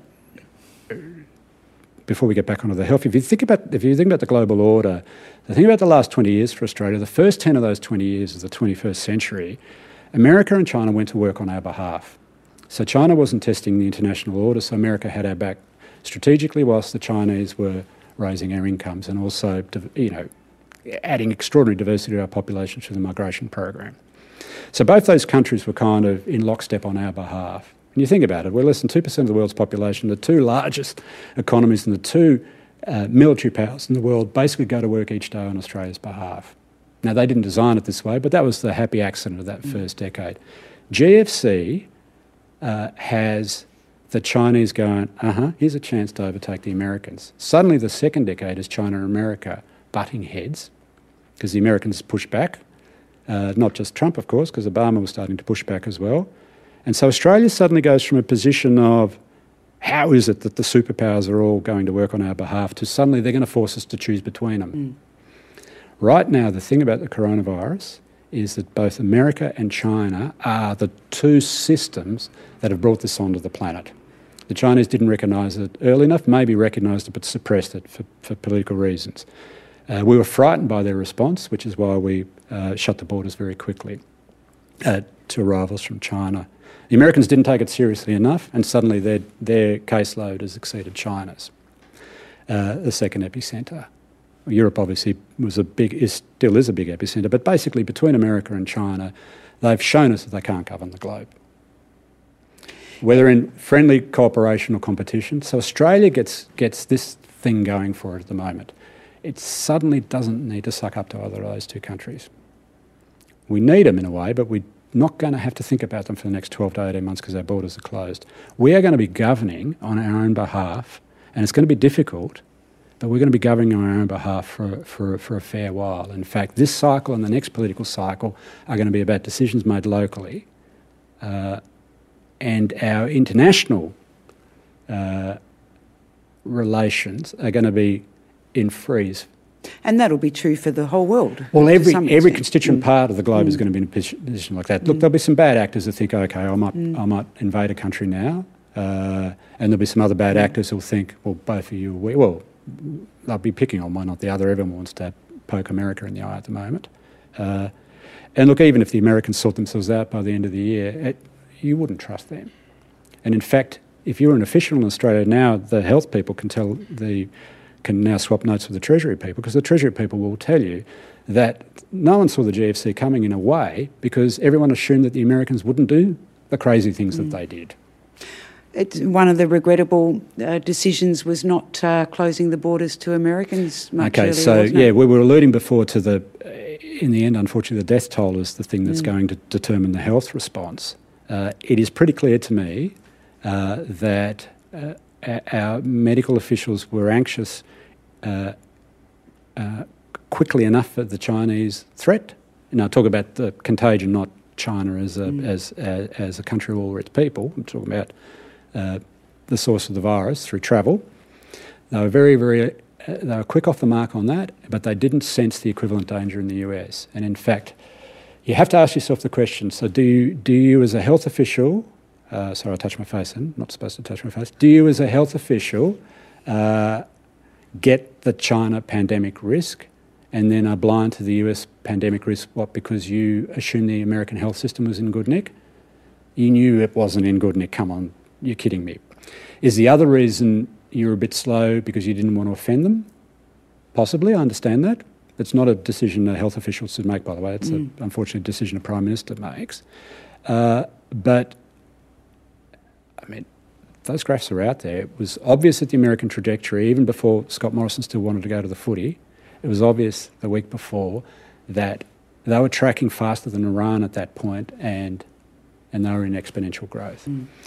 Before we get back onto the health, if you think about if you think about the global order, the thing about the last twenty years for Australia, the first ten of those twenty years of the twenty-first century, America and China went to work on our behalf. So China wasn't testing the international order, so America had our back strategically, whilst the Chinese were raising our incomes and also, you know, adding extraordinary diversity to our population through the migration program. So both those countries were kind of in lockstep on our behalf. When you think about it, we're less than two percent of the world's population. The two largest economies and the two uh, military powers in the world basically go to work each day on Australia's behalf. Now, they didn't design it this way, but that was the happy accident of that mm. first decade. G F C uh, has the Chinese going, uh-huh, here's a chance to overtake the Americans. Suddenly, the second decade is China and America butting heads because the Americans push back. Uh, not just Trump, of course, because Obama was starting to push back as well. And so Australia suddenly goes from a position of how is it that the superpowers are all going to work on our behalf to suddenly they're going to force us to choose between them. Mm. Right now, the thing about the coronavirus is that both America and China are the two systems that have brought this onto the planet. The Chinese didn't recognise it early enough, maybe recognised it but suppressed it for, for political reasons. Uh, we were frightened by their response, which is why we uh, shut the borders very quickly uh, to arrivals from China. The Americans didn't take it seriously enough, and suddenly their, their caseload has exceeded China's, uh, the second epicentre. Europe obviously was a big, is, still is a big epicentre, but basically between America and China, they've shown us that they can't govern the globe, whether in friendly cooperation or competition. So Australia gets, gets this thing going for it at the moment. It suddenly doesn't need to suck up to either of those two countries. We need them in a way, but we not going to have to think about them for the next twelve to eighteen months because our borders are closed. We are going to be governing on our own behalf, and it's going to be difficult, but we're going to be governing on our own behalf for, for, for a fair while. In fact, this cycle and the next political cycle are going to be about decisions made locally, uh, and our international uh, relations are going to be in freeze. And that'll be true for the whole world. Well, every every constituent mm. part of the globe mm. is going to be in a position like that. Look, mm. there'll be some bad actors that think, okay, I might, mm. I might invade a country now, uh, and there'll be some other bad actors who'll think, well, both of you, we, well, they'll be picking on one, not the other. Everyone wants to poke America in the eye at the moment. Uh, and look, even if the Americans sort themselves out by the end of the year, it, you wouldn't trust them. And in fact, if you're an official in Australia now, the health people can tell the can now swap notes with the Treasury people, because the Treasury people will tell you that no one saw the G F C coming in a way because everyone assumed that the Americans wouldn't do the crazy things mm. that they did. It's one of the regrettable uh, decisions was not uh, closing the borders to Americans much Okay, earlier, so, wasn't yeah, it? we were alluding before to the, in the end, unfortunately, the death toll is the thing that's mm. going to determine the health response. Uh, it is pretty clear to me uh, that uh, our medical officials were anxious uh, uh, quickly enough for the Chinese threat. And I talk about the contagion, not China as a, mm. as, as, as a country of all its people. I'm talking about uh, the source of the virus through travel. They were very, very, uh, they were quick off the mark on that, but they didn't sense the equivalent danger in the U S. And in fact, you have to ask yourself the question, so do you, do you as a health official, Uh, sorry, I touched my face then. Not supposed to touch my face. Do you, as a health official, uh, get the China pandemic risk and then are blind to the U S pandemic risk, what, because you assumed the American health system was in good nick? You knew it wasn't in good nick. Come on, you're kidding me. Is the other reason you're a bit slow because you didn't want to offend them? Possibly, I understand that. It's not a decision a health official should make, by the way. It's, mm. a, unfortunately, a decision a Prime Minister makes. Uh, but... I mean, those graphs are out there. It was obvious that the American trajectory, even before Scott Morrison still wanted to go to the footy, it was obvious the week before that they were tracking faster than Iran at that point, and and they were in exponential growth. Mm.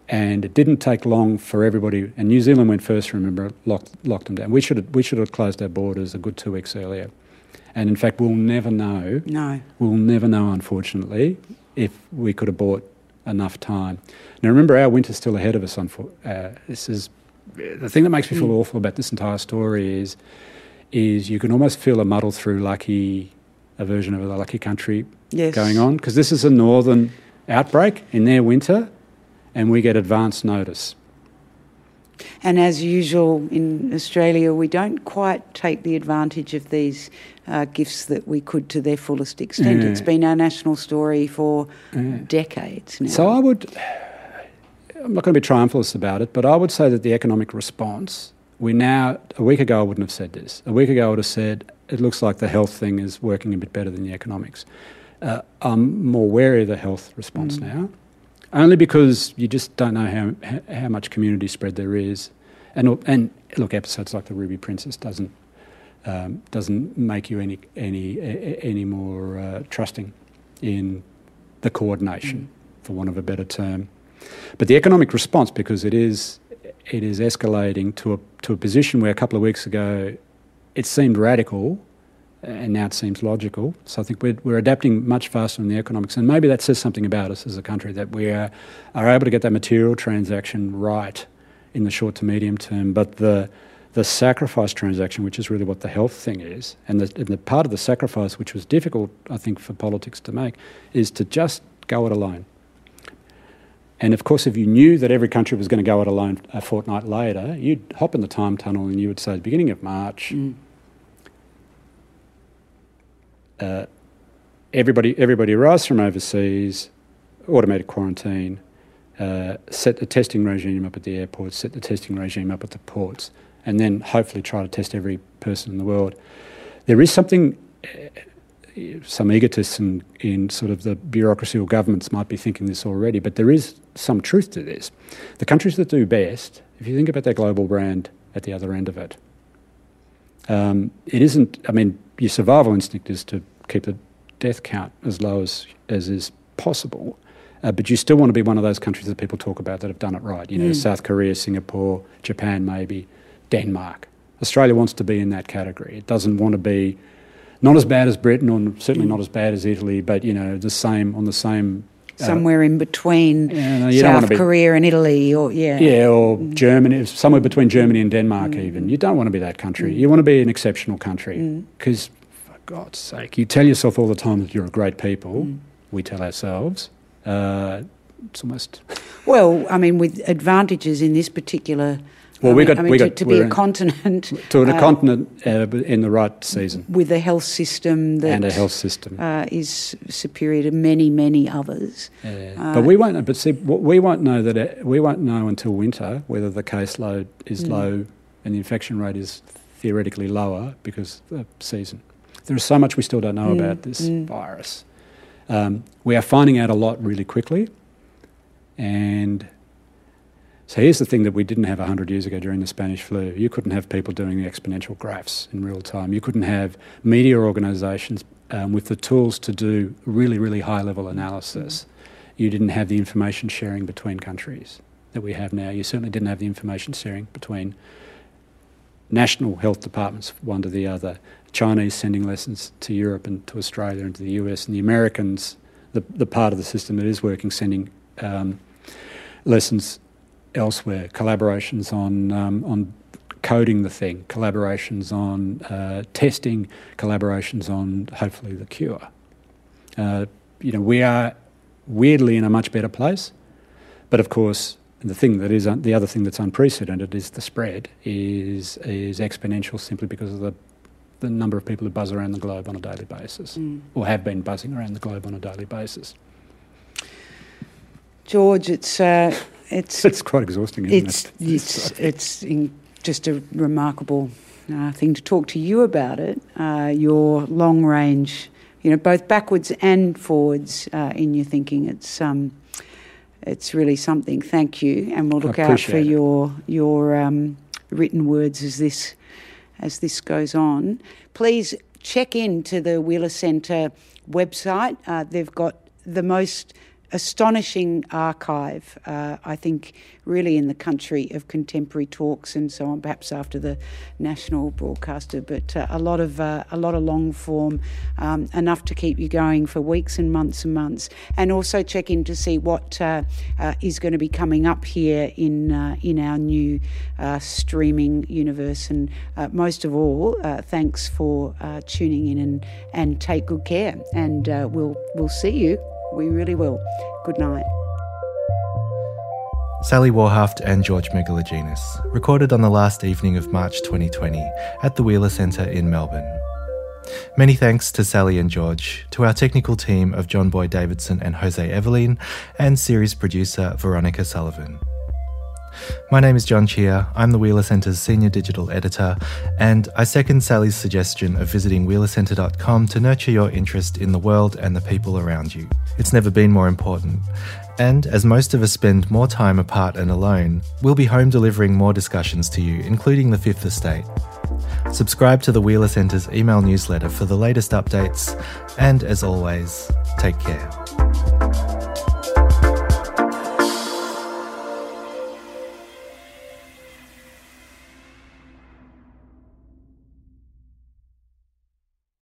And it didn't take long for everybody, and New Zealand went first, remember, locked, locked them down. We should have, we should have closed our borders a good two weeks earlier. And in fact, we'll never know, No. we'll never know, unfortunately, if we could have bought enough time. Now, remember, our winter's still ahead of us. Unfo- uh, this is the thing that makes me feel mm. awful about this entire story is, is you can almost feel a muddle through lucky, a version of a lucky country yes. going on, because this is a northern outbreak in their winter, and we get advance notice. And as usual in Australia, we don't quite take the advantage of these uh, gifts that we could to their fullest extent. Yeah. It's been our national story for Yeah. decades now. So I would, I'm not going to be triumphalist about it, but I would say that the economic response, we now, a week ago I wouldn't have said this. A week ago I would have said, it looks like the health thing is working a bit better than the economics. Uh, I'm more wary of the health response mm. now. Only because you just don't know how how much community spread there is, and and look, episodes like the Ruby Princess doesn't um, doesn't make you any any any more uh, trusting in the coordination, mm. for want of a better term. But the economic response, because it is it is escalating to a to a position where a couple of weeks ago it seemed radical, and now it seems logical. So I think we're, we're adapting much faster in the economics, and maybe that says something about us as a country, that we are, are able to get that material transaction right in the short to medium term, but the the sacrifice transaction, which is really what the health thing is, and the, and the part of the sacrifice which was difficult, I think, for politics to make, is to just go it alone. And of course, if you knew that every country was going to go it alone a fortnight later, you'd hop in the time tunnel and you would say, at the beginning of March, mm. Uh, everybody everybody arrives from overseas, automated quarantine, uh, set the testing regime up at the airports, set the testing regime up at the ports, and then hopefully try to test every person in the world. There is something, uh, some egotists in, in sort of the bureaucracy or governments might be thinking this already, but there is some truth to this. The countries that do best, if you think about their global brand at the other end of it, um, it isn't, I mean, your survival instinct is to keep the death count as low as, as is possible, uh, but you still want to be one of those countries that people talk about that have done it right. You know, mm. South Korea, Singapore, Japan maybe, Denmark. Australia wants to be in that category. It doesn't want to be not as bad as Britain, or certainly mm. not as bad as Italy, but, you know, the same, on the same... Uh, somewhere in between yeah, no, you South be, Korea and Italy, or yeah. Yeah, or mm. Germany, somewhere between Germany and Denmark mm. even. You don't want to be that country. Mm. You want to be an exceptional country, because... Mm. God's sake, you tell yourself all the time that you're a great people. Mm. We tell ourselves. Uh, it's almost... Well, I mean, with advantages in this particular... Well, I we mean, got... I mean, we to, got to be a continent... To a uh, continent uh, in the right season. With a health system that... And a health system. Uh, is superior to many, many others. Yeah. Uh, but we won't know... But see, we won't know that... It, we won't know until winter whether the caseload is mm. low and the infection rate is theoretically lower because of the season. There is so much we still don't know mm, about this mm. virus. Um, we are finding out a lot really quickly. And so here's the thing that we didn't have one hundred years ago during the Spanish flu. You couldn't have people doing the exponential graphs in real time. You couldn't have media organisations um, with the tools to do really, really high-level analysis. Mm. You didn't have the information sharing between countries that we have now. You certainly didn't have the information sharing between national health departments, one to the other. Chinese sending lessons to Europe and to Australia and to the U S, and the Americans, the, the part of the system that is working, sending um, lessons elsewhere, collaborations on um, on coding the thing, collaborations on uh, testing, collaborations on hopefully the cure. Uh, you know, we are weirdly in a much better place, but of course the thing that is un- the other thing that's unprecedented is the spread is is exponential simply because of the the number of people who buzz around the globe on a daily basis, mm. or have been buzzing around the globe on a daily basis. George, it's uh, it's it's quite exhausting, isn't it's, it? It's it's in just a remarkable uh, thing to talk to you about it. Uh, your long range, you know, both backwards and forwards uh, in your thinking. It's um, it's really something. Thank you, and we'll look out for it. your your um, written words as this. As this goes on. Please check in to the Wheeler Centre website. Uh, they've got the most astonishing archive, uh, I think, really in the country of contemporary talks and so on, perhaps after the national broadcaster, but uh, a lot of uh, a lot of long form, um, enough to keep you going for weeks and months and months, and also check in to see what uh, uh, is going to be coming up here in uh, in our new uh, streaming universe. And uh, most of all, uh, thanks for uh, tuning in, and and take good care, and uh, we'll we'll see you. We really will. Good night. Sally Warhaft and George Megalogenis, recorded on the last evening of March twenty twenty at the Wheeler Centre in Melbourne. Many thanks to Sally and George, to our technical team of John Boy Davidson and Jose Eveline, and series producer Veronica Sullivan. My name is John Chia, I'm the Wheeler Centre's Senior Digital Editor, and I second Sally's suggestion of visiting wheeler centre dot com to nurture your interest in the world and the people around you. It's never been more important. And as most of us spend more time apart and alone, we'll be home delivering more discussions to you, including the Fifth Estate. Subscribe to the Wheeler Centre's email newsletter for the latest updates, and as always, take care.